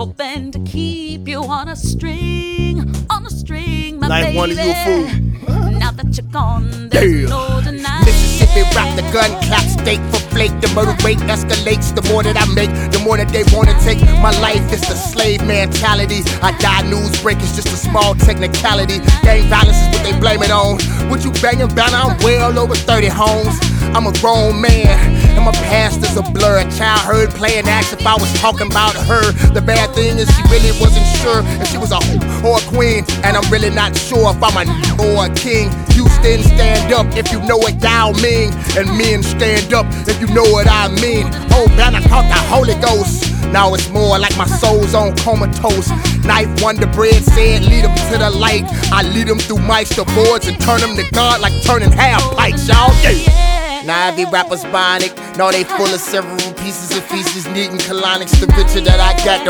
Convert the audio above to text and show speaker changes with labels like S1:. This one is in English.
S1: hoping to keep you on a string, my
S2: Life
S1: baby.
S2: wanted you a fool.
S1: Now that you're gone, there's no denying.
S3: Mississippi rap, the gun clap, state for flake. The murder rate escalates. The more that I make, the more that they wanna take my life. It's the slave mentality. I die news break, it's just a small technicality. Gang violence is what they blame it on. What you banging about? I'm well over 30 homes. I'm a grown man, and my past is a blur. A child heard playing acts if I was talking about her. The bad thing is she really wasn't sure if she was a hoe or a queen, and I'm really not sure if I'm a or a king. Houston, stand up if you know what y'all mean, and men stand up if you know what I mean. Oh man, I caught the Holy Ghost. Now it's more like my soul's on comatose. Knife Wonder Bread said, lead them to the light. I lead them through mics to boards and turn them to God like turning half pikes, y'all. Yeah. Now every rapper's bionic. No, they full of several pieces of feces, needing colonics. The richer that I got, the